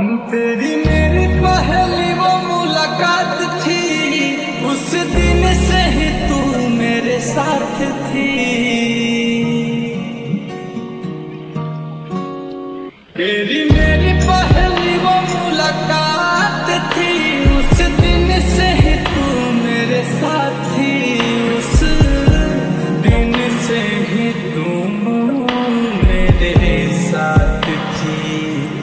तेरी मेरी पहली वो मुलाकात थी, उस दिन से ही तू मेरे साथ थी। तेरी मेरी पहली वो मुलाकात थी, उस दिन से ही तू मेरे साथ थी। उस दिन से ही तू मेरे साथ थी।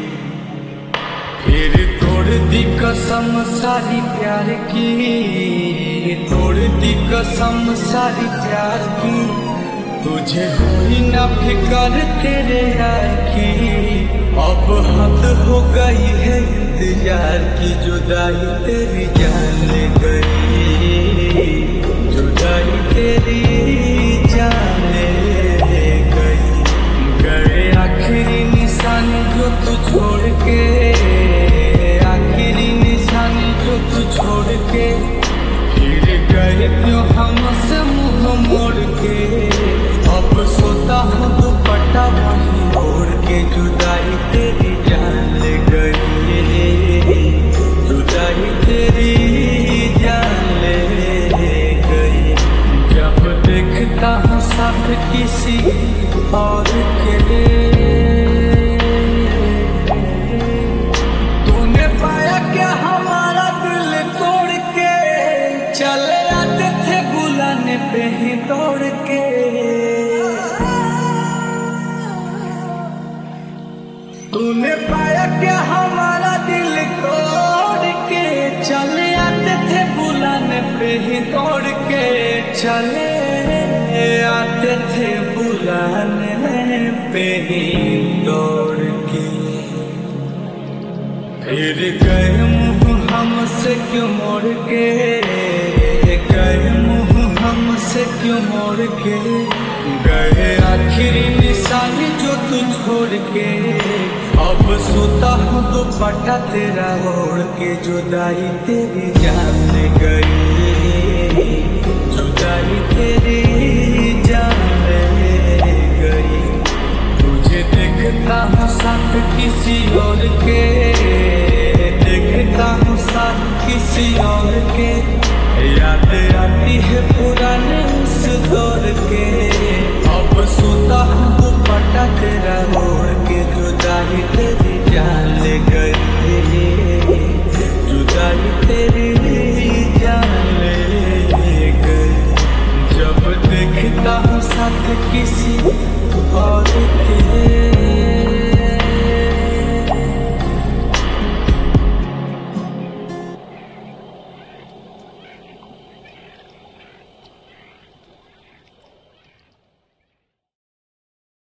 फिर तोड़ दी कसम सारी प्यार की, तोड़ दी कसम सारी प्यार की। तुझे हुई ना फिक्र तेरे यार की, अब हद हो गई है इंतजार की। जुदाई तेरी जान ले गई, जुदाई तेरी जान ले गई। गए आखिरी निशानी जो तू छोड़ के, आखिरी निशानी जो तू छोड़ के। फिर गए क्यों हमसे मुंह मोड़ के, अब सोता हूँ दुपट्टा वहीं ओढ़ के। जुदाई तेरी जान ले गई, जुदाई तेरी जान ले गई। जब देखता हूँ साथ किसी और के, तूने पाया क्या हमारा दिल तोड़ के। चले आते थे बुलाने पे ही दौड़ के। तूने पाया क्या हमारा दिल तोड़ के। चले आते थे बुलाने पे ही दौड़ के। चले आते थे बुलाने पे ही दौड़ के। फिर गए मुँह हमसे क्यों मोड़ के, गए मुँह हमसे क्यों मोड़ के। गए आखिरी निशानी जो तू छोड़ के, अब सोता हूँ दुपट्टा तेरा ओढ़ के। जुदाई तेरी जान ले गई, जुदाई तेरी जान ले गई। तुझे देखता हूँ साथ किसी और के, देखता हूँ साथ किसी और के। याद आती है पुराने उस दौर के, अब सोता हूँ दुपट्टा तेरा ओढ़ के। जुदाई तेरी